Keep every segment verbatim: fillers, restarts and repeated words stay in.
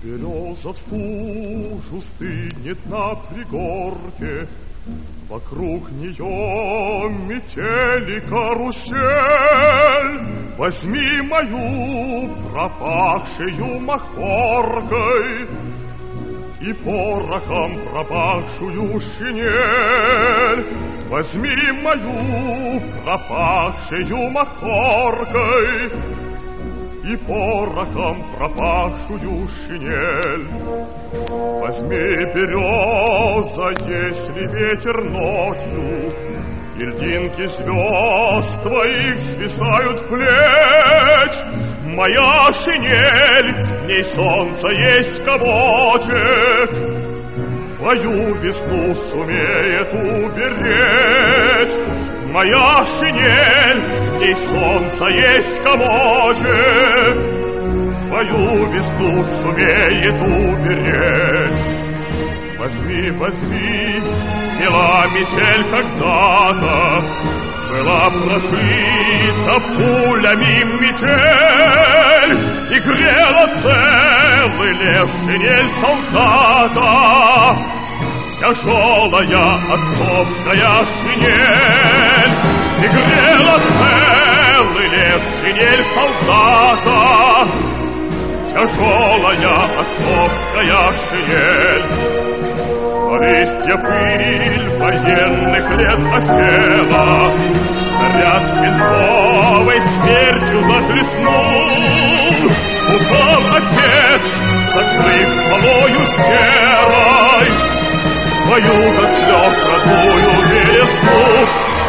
Береза в стужу стынет на пригорке, вокруг нее метели карусель. Возьми мою пропахшую махоркой и порохом пропахшую шинель. Возьми мою пропахшую махоркой и порохом пропахшую шинель. Возьми, береза, если ветер ночью, и льдинки звезд твоих свисают в плеч. Моя шинель, в ней солнце есть комочек, твою весну сумеет уберечь. Моя шинель, в ней солнце есть комочек, твою весну сумеет уберечь. Возьми, возьми, мила метель когда-то, была прошита пулями метель и грела целый лес шинель солдата. Тяжелая отцовская шинель и грела целый лес шинель солдата. Тяжелая отцовская шинель. Листья пыль военных лет осела, снаряд свинцовой смертью захлестнул. Упал отец, закрыв смолою серой твою до слез родную весну.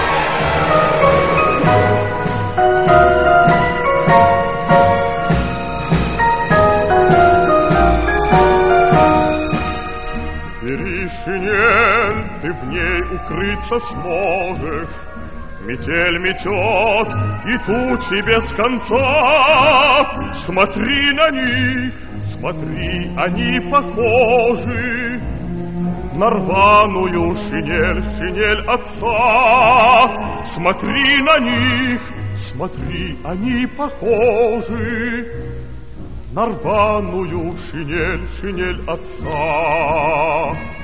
Бери шинель, ты в ней укрыться сможешь. Метель метет и тучи без конца. Смотри на них, смотри, они похожи на рваную шинель, шинель отца. Смотри на них, смотри, они похожи на рваную шинель, шинель отца.